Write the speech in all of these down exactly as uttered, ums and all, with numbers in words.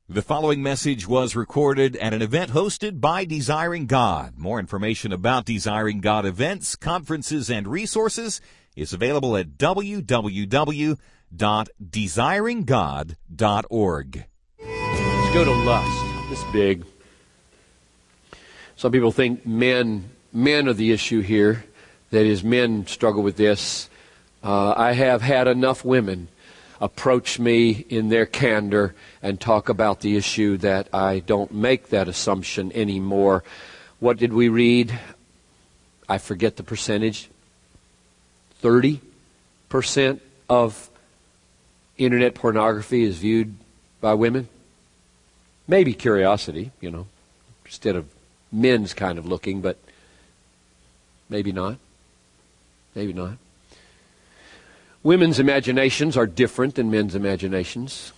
The following message was recorded at an event hosted by Desiring God. More information about Desiring God events, conferences, and resources is available at w w w dot desiring god dot org. Let's go to lust. It's big. Some people think men men are the issue here. That is, men struggle with this. Uh, I have had enough women approach me in their candor and talk about the issue that I don't make that assumption anymore. What did we read? I forget the percentage. thirty percent of internet pornography is viewed by women. Maybe curiosity, you know, instead of men's kind of looking, but maybe not. Maybe not. Women's imaginations are different than men's imaginations.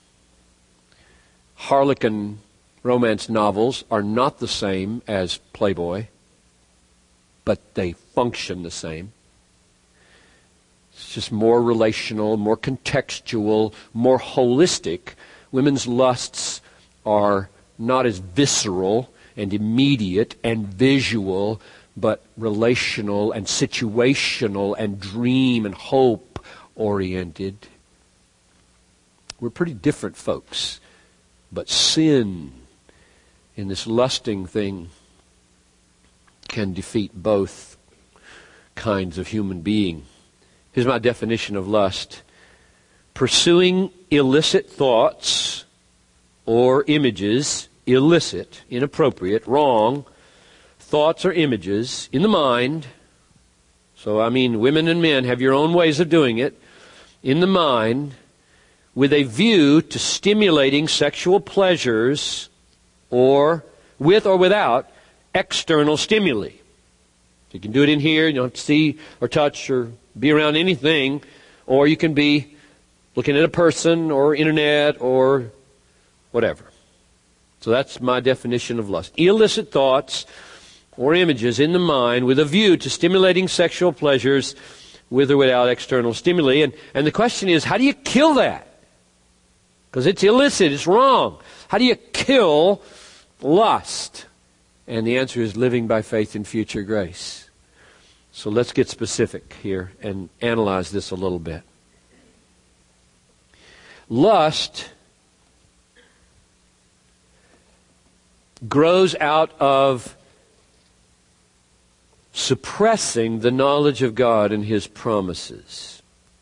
Harlequin romance novels are not the same as Playboy, but they function the same. It's just more relational, more contextual, more holistic. Women's lusts are not as visceral and immediate and visual, but relational and situational and dream and hope oriented. We're pretty different folks, but sin in this lusting thing can defeat both kinds of human being. Here's my definition of lust: pursuing illicit thoughts or images, illicit, inappropriate, wrong thoughts or images in the mind. So I mean, women and men have your own ways of doing it. In the mind, with a view to stimulating sexual pleasures, or with or without external stimuli. You can do it in here, you don't have to see or touch or be around anything, or you can be looking at a person or internet or whatever. So that's my definition of lust. Illicit thoughts or images in the mind with a view to stimulating sexual pleasures with or without external stimuli. And, and the question is, how do you kill that? Because it's illicit, it's wrong. How do you kill lust? And the answer is living by faith in future grace. So let's get specific here and analyze this a little bit. Lust grows out of suppressing the knowledge of God and His promises.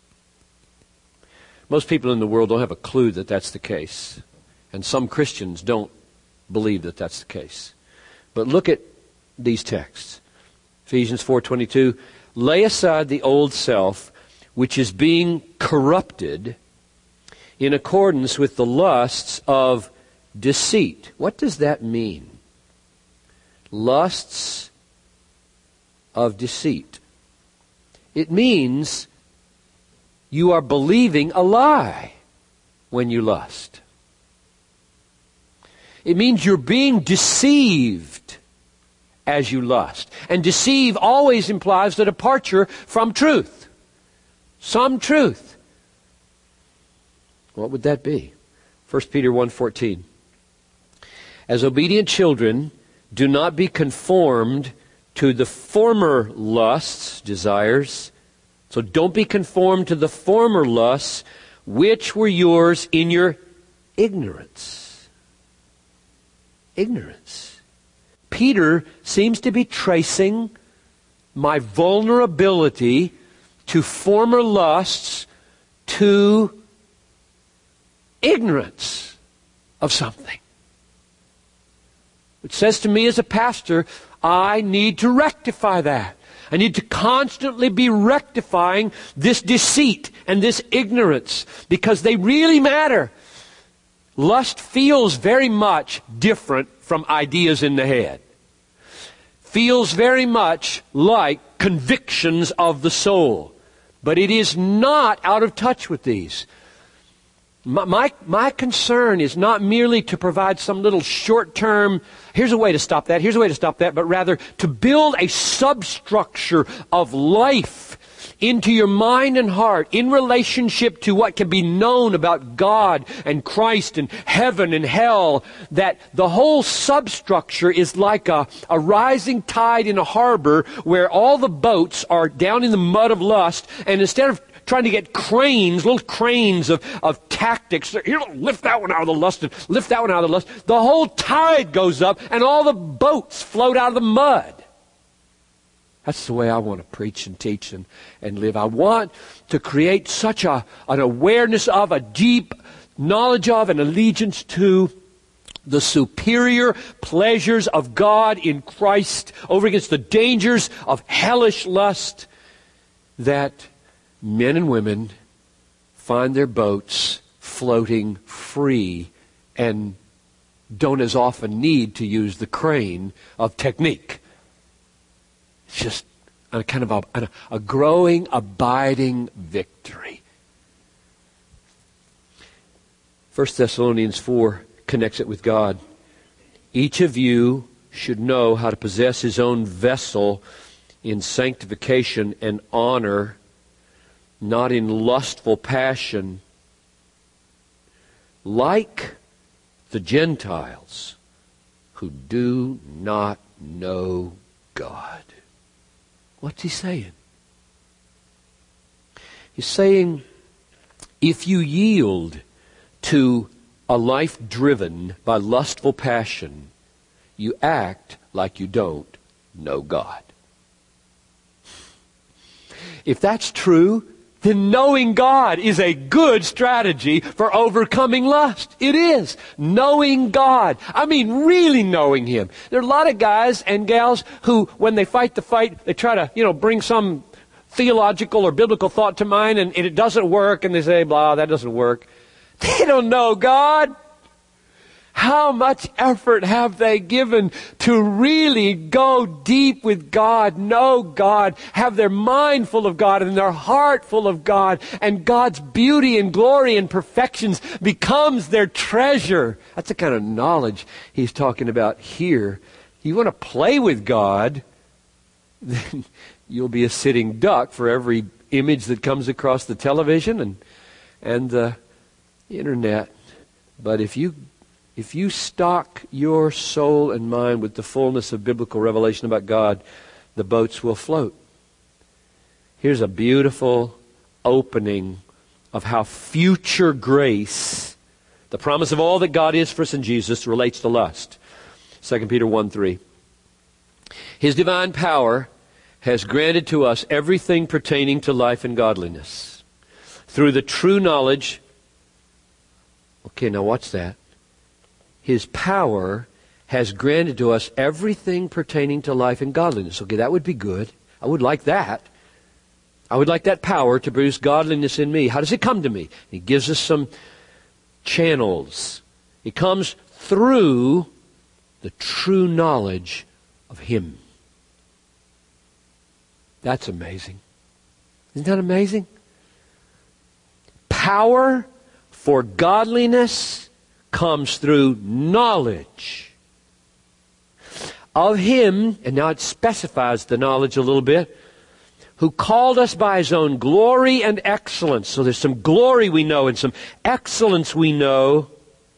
Most people in the world don't have a clue that that's the case. And some Christians don't believe that that's the case. But look at these texts. Ephesians four twenty-two, lay aside the old self, which is being corrupted in accordance with the lusts of deceit. What does that mean? Lusts of deceit. It means you are believing a lie when you lust. It means you're being deceived as you lust. And deceive always implies the departure from truth. Some truth. What would that be? First Peter one fourteen. As obedient children, do not be conformed to the former lusts, desires. So don't be conformed to the former lusts which were yours in your ignorance. Ignorance. Peter seems to be tracing my vulnerability to former lusts to ignorance of something. It says to me as a pastor, I need to rectify that. I need to constantly be rectifying this deceit and this ignorance because they really matter. Lust feels very much different from ideas in the head. Feels very much like convictions of the soul. But it is not out of touch with these. My, my, my concern is not merely to provide some little short-term, here's a way to stop that, here's a way to stop that, but rather to build a substructure of life into your mind and heart in relationship to what can be known about God and Christ and heaven and hell, that the whole substructure is like a, a rising tide in a harbor where all the boats are down in the mud of lust, and instead of trying to get cranes, little cranes of, of tactics, you know, lift that one out of the lust and lift that one out of the lust, the whole tide goes up and all the boats float out of the mud. That's the way I want to preach and teach and, and live. I want to create such a, an awareness of, a deep knowledge of, an allegiance to the superior pleasures of God in Christ over against the dangers of hellish lust, that men and women find their boats floating free and don't as often need to use the crane of technique. It's just a kind of a, a growing, abiding victory. First Thessalonians four connects it with God. Each of you should know how to possess his own vessel in sanctification and honor, not in lustful passion, like the Gentiles who do not know God. What's he saying? He's saying, if you yield to a life driven by lustful passion, you act like you don't know God. If that's true, then knowing God is a good strategy for overcoming lust. It is. Knowing God. I mean, really knowing Him. There are a lot of guys and gals who, when they fight the fight, they try to, you know, bring some theological or biblical thought to mind, and, and it doesn't work, and they say, blah, that doesn't work. They don't know God. How much effort have they given to really go deep with God, know God, have their mind full of God and their heart full of God, and God's beauty and glory and perfections becomes their treasure. That's the kind of knowledge he's talking about here. You want to play with God, then you'll be a sitting duck for every image that comes across the television and, and the internet. But if you If you stock your soul and mind with the fullness of biblical revelation about God, the boats will float. Here's a beautiful opening of how future grace, the promise of all that God is for us in Jesus, relates to lust. Second Peter one three. His divine power has granted to us everything pertaining to life and godliness through the true knowledge. Okay, now what's that? His power has granted to us everything pertaining to life and godliness. Okay, that would be good. I would like that. I would like that power to produce godliness in me. How does it come to me? He gives us some channels. It comes through the true knowledge of Him. That's amazing. Isn't that amazing? Power for godliness comes through knowledge of Him, and now it specifies the knowledge a little bit, who called us by His own glory and excellence. So there's some glory we know and some excellence we know.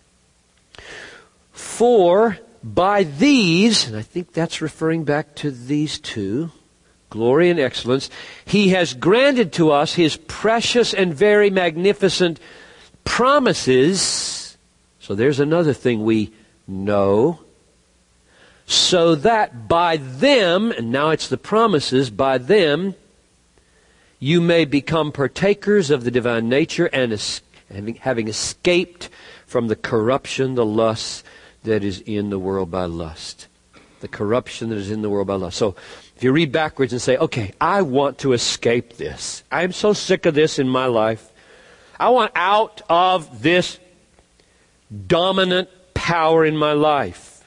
For by these, and I think that's referring back to these two, glory and excellence, He has granted to us His precious and very magnificent promises. So there's another thing we know. So that by them, and now it's the promises, by them you may become partakers of the divine nature and es- having, having escaped from the corruption, the lust that is in the world by lust. The corruption that is in the world by lust. So if you read backwards and say, okay, I want to escape this. I'm so sick of this in my life. I want out of this dominant power in my life.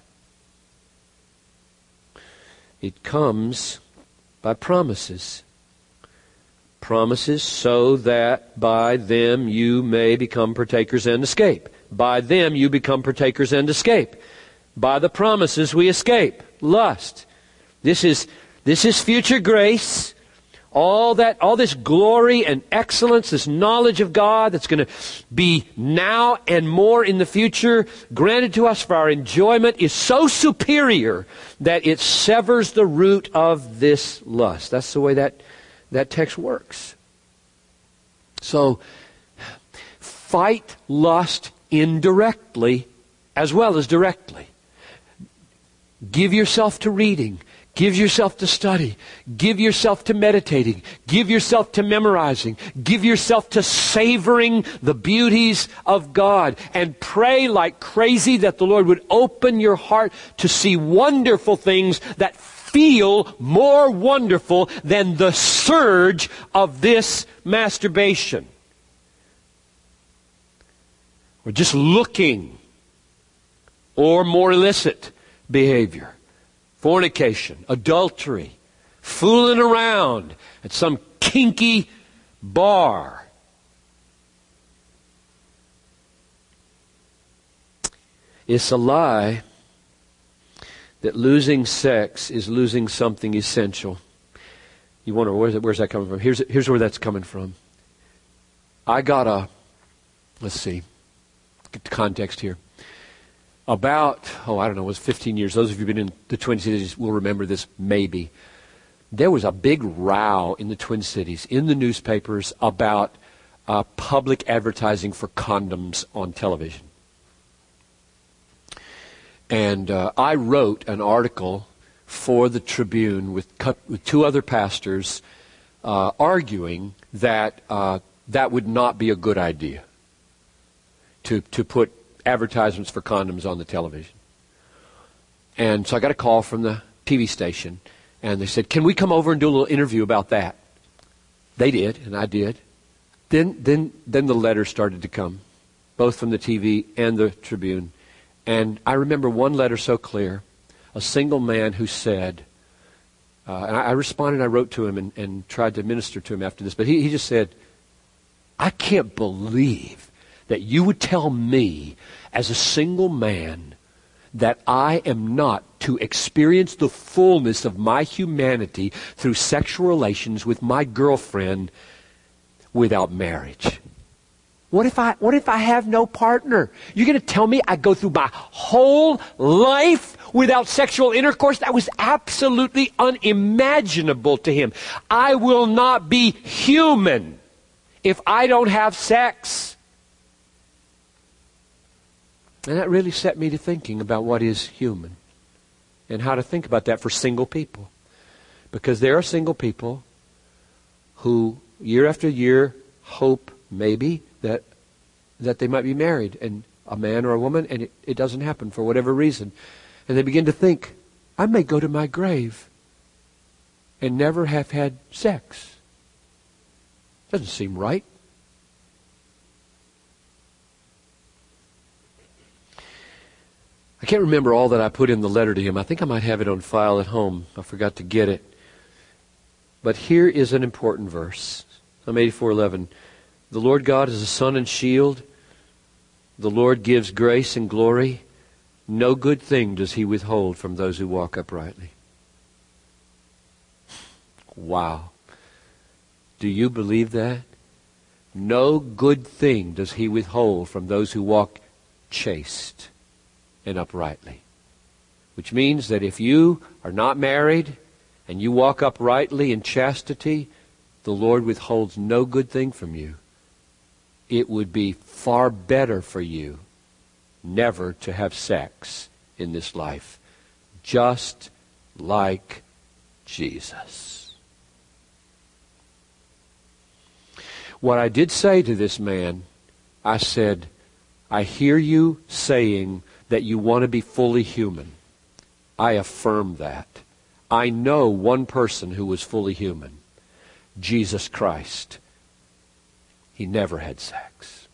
It comes by promises. Promises so that by them you may become partakers and escape. By them you become partakers and escape. By the promises we escape lust. This is, this is future grace. all that, all this glory and excellence, this knowledge of God that's going to be now and more in the future, granted to us for our enjoyment, is so superior that it severs the root of this lust. That's the way that, that text works. So, fight lust indirectly as well as directly. Give yourself to reading. Give yourself to study. Give yourself to meditating. Give yourself to memorizing. Give yourself to savoring the beauties of God. And pray like crazy that the Lord would open your heart to see wonderful things that feel more wonderful than the surge of this masturbation. Or just looking. Or more illicit behavior. Fornication, adultery, fooling around at some kinky bar. It's a lie that losing sex is losing something essential. You wonder, where's, where's that coming from? Here's, here's where that's coming from. I got a, let's see, get the context here. About, oh, I don't know, it was fifteen years. Those of you who've been in the Twin Cities will remember this, maybe. There was a big row in the Twin Cities, in the newspapers, about uh, public advertising for condoms on television. And uh, I wrote an article for the Tribune with, with two other pastors uh, arguing that uh, that would not be a good idea to to put advertisements for condoms on the television. And so I got a call from the T V station, and they said, can we come over and do a little interview about that? They did, and I did. Then then, then the letters started to come, both from the T V and the Tribune. And I remember one letter so clear, a single man who said, uh, and I, I responded, I wrote to him and, and tried to minister to him after this, but he, he just said, I can't believe that you would tell me as a single man that I am not to experience the fullness of my humanity through sexual relations with my girlfriend without marriage. What if I, what if I have no partner? You're going to tell me I go through my whole life without sexual intercourse? That was absolutely unimaginable to him. I will not be human if I don't have sex. And that really set me to thinking about what is human and how to think about that for single people. Because there are single people who year after year hope maybe that that they might be married, and a man or a woman, and it, it doesn't happen for whatever reason. And they begin to think, I may go to my grave and never have had sex. Doesn't seem right. I can't remember all that I put in the letter to him. I think I might have it on file at home. I forgot to get it. But here is an important verse. Psalm eighty-four eleven. The Lord God is a sun and shield. The Lord gives grace and glory. No good thing does He withhold from those who walk uprightly. Wow. Do you believe that? No good thing does He withhold from those who walk chaste and uprightly. Which means that if you are not married and you walk uprightly in chastity, the Lord withholds no good thing from you. It would be far better for you never to have sex in this life, just like Jesus. What I did say to this man, I said, I hear you saying that you want to be fully human. I affirm that. I know one person who was fully human. Jesus Christ. He never had sex.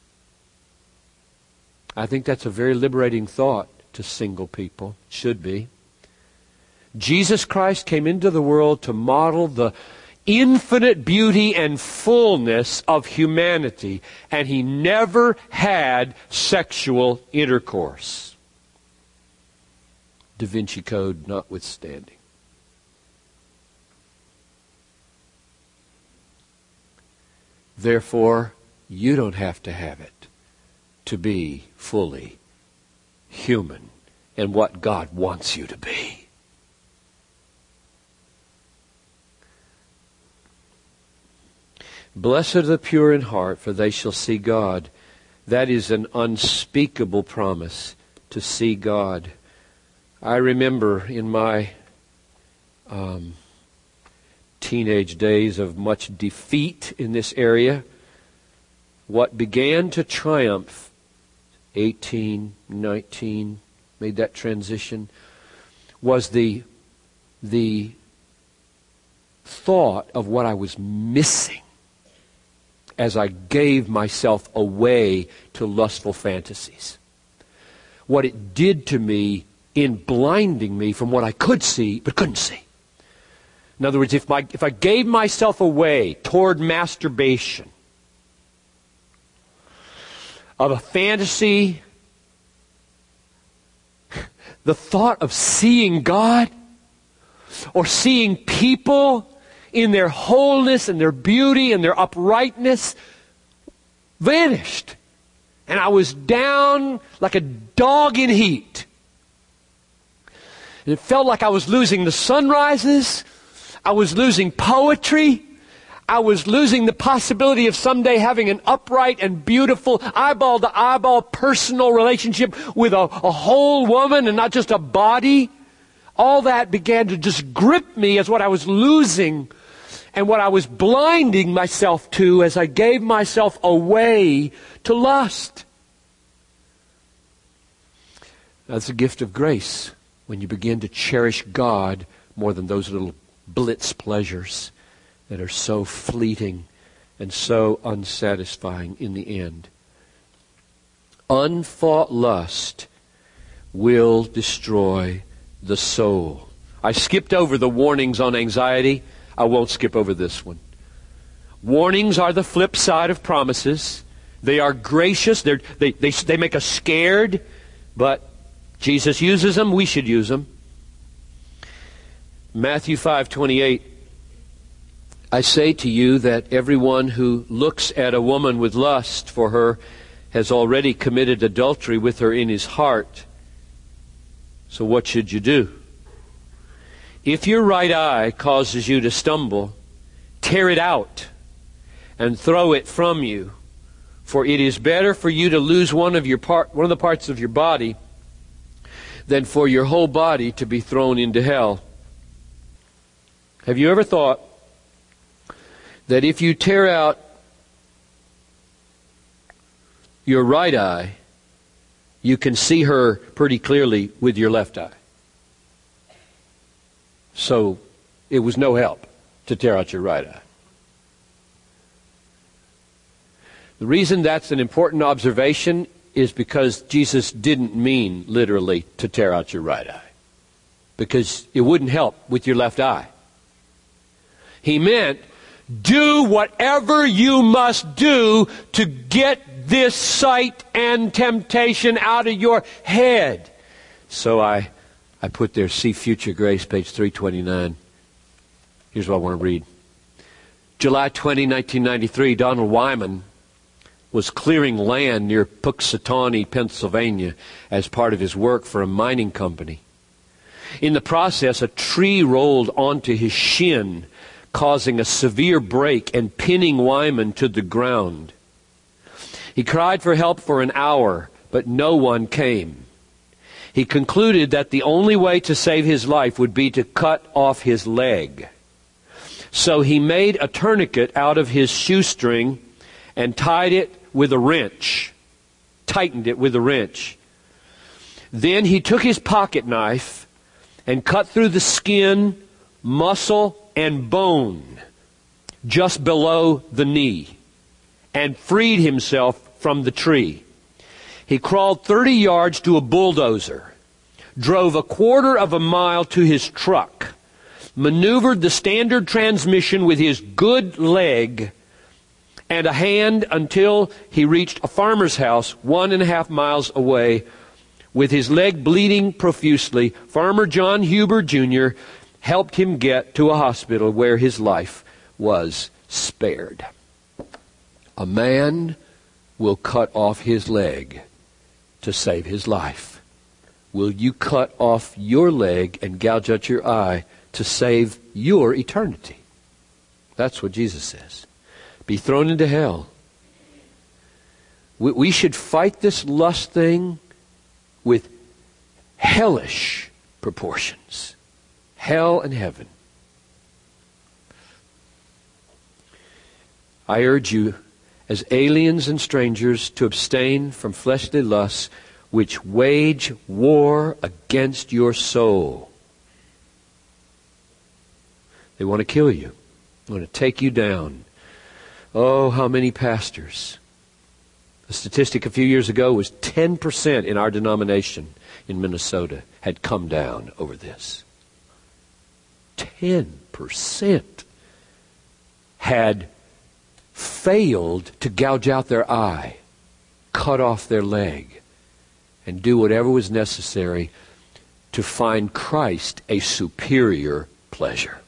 I think that's a very liberating thought to single people. Should be. Jesus Christ came into the world to model the infinite beauty and fullness of humanity, and He never had sexual intercourse. Da Vinci Code notwithstanding. Therefore, you don't have to have it to be fully human and what God wants you to be. Blessed are the pure in heart, for they shall see God. That is an unspeakable promise, to see God. I remember in my um, teenage days of much defeat in this area, what began to triumph, eighteen, nineteen, made that transition, was the, the thought of what I was missing as I gave myself away to lustful fantasies. What it did to me in blinding me from what I could see but couldn't see. In other words, if, my, if I gave myself away toward masturbation of a fantasy, the thought of seeing God or seeing people in their wholeness and their beauty and their uprightness vanished. And I was down like a dog in heat. And it felt like I was losing the sunrises. I was losing poetry. I was losing the possibility of someday having an upright and beautiful, eyeball-to-eyeball personal relationship with a, a whole woman and not just a body. All that began to just grip me as what I was losing and what I was blinding myself to as I gave myself away to lust. That's a gift of grace when you begin to cherish God more than those little blitz pleasures that are so fleeting and so unsatisfying in the end. Unfought lust will destroy the soul. I skipped over the warnings on anxiety. I won't skip over this one. Warnings are the flip side of promises. They are gracious. They're, they, they, they make us scared, but Jesus uses them. We should use them. Matthew five twenty-eight. I say to you that everyone who looks at a woman with lust for her has already committed adultery with her in his heart. So what should you do? If your right eye causes you to stumble, tear it out and throw it from you. For it is better for you to lose one of your part, one of the parts of your body than for your whole body to be thrown into hell. Have you ever thought that if you tear out your right eye, you can see her pretty clearly with your left eye? So it was no help to tear out your right eye. The reason that's an important observation is because Jesus didn't mean literally to tear out your right eye, because it wouldn't help with your left eye. He meant, do whatever you must do to get this sight and temptation out of your head. So I, I put there, see Future Grace, page three twenty-nine. Here's what I want to read. July twentieth, nineteen ninety-three, Donald Wyman was clearing land near Puxatawney, Pennsylvania, as part of his work for a mining company. In the process, a tree rolled onto his shin, causing a severe break and pinning Wyman to the ground. He cried for help for an hour, but no one came. He concluded that the only way to save his life would be to cut off his leg. So he made a tourniquet out of his shoestring and tied it with a wrench, tightened it with a wrench. Then he took his pocket knife and cut through the skin, muscle, and bone just below the knee and freed himself from the tree. He crawled thirty yards to a bulldozer, drove a quarter of a mile to his truck, maneuvered the standard transmission with his good leg and a hand until he reached a farmer's house one and a half miles away. With his leg bleeding profusely, Farmer John Huber Junior helped him get to a hospital where his life was spared. A man will cut off his leg to save his life. Will you cut off your leg and gouge out your eye to save your eternity? That's what Jesus says. Be thrown into hell. We, we should fight this lust thing with hellish proportions. Hell and heaven. I urge you, as aliens and strangers, to abstain from fleshly lusts which wage war against your soul. They want to kill you. They want to take you down. Oh, how many pastors. The statistic a few years ago was ten percent in our denomination in Minnesota had come down over this. ten percent had failed to gouge out their eye, cut off their leg, and do whatever was necessary to find Christ a superior pleasure.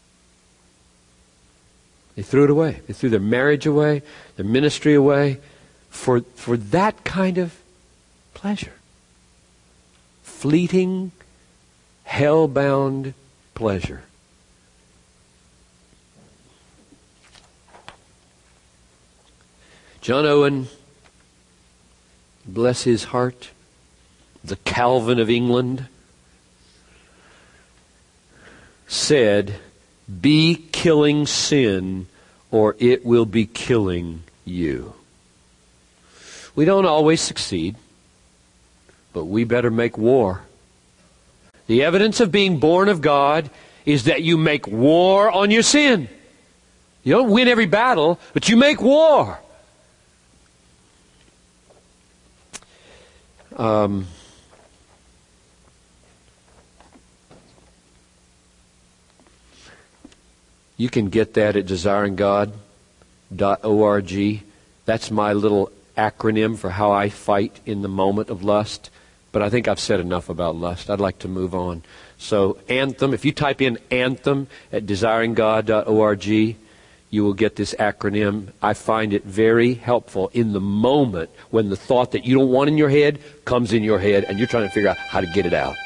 They threw it away. They threw their marriage away, their ministry away, for, for that kind of pleasure. Fleeting, hell-bound pleasure. John Owen, bless his heart, the Calvin of England, said, be killing sin or it will be killing you. We don't always succeed, but we better make war. The evidence of being born of God is that you make war on your sin. You don't win every battle, but you make war. Um, you can get that at desiring god dot org. That's my little acronym for how I fight in the moment of lust. But I think I've said enough about lust. I'd like to move on. So Anthem, if you type in Anthem at desiring god dot org, you will get this acronym. I find it very helpful in the moment when the thought that you don't want in your head comes in your head and you're trying to figure out how to get it out.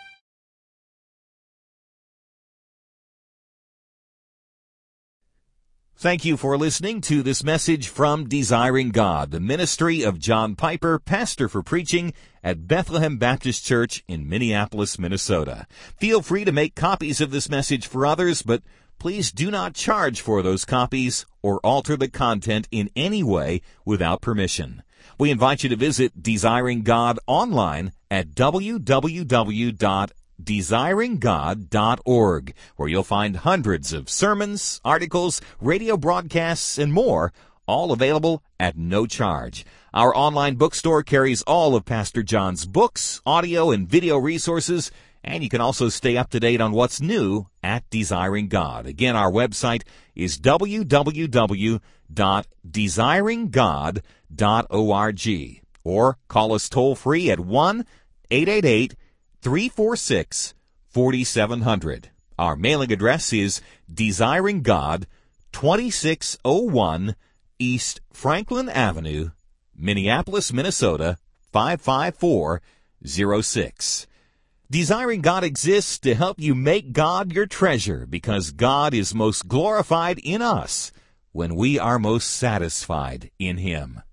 Thank you for listening to this message from Desiring God, the ministry of John Piper, pastor for preaching at Bethlehem Baptist Church in Minneapolis, Minnesota. Feel free to make copies of this message for others, but please do not charge for those copies or alter the content in any way without permission. We invite you to visit Desiring God online at w w w dot desiring god dot org, where you'll find hundreds of sermons, articles, radio broadcasts, and more, all available at no charge. Our online bookstore carries all of Pastor John's books, audio, and video resources, and you can also stay up to date on what's new at Desiring God. Again, our website is w w w dot desiring god dot org, or call us toll-free at one eight eight eight, three four six, four seven zero zero. Our mailing address is Desiring God, twenty-six oh one East Franklin Avenue, Minneapolis, Minnesota, five five four zero six. Desiring God exists to help you make God your treasure, because God is most glorified in us when we are most satisfied in Him.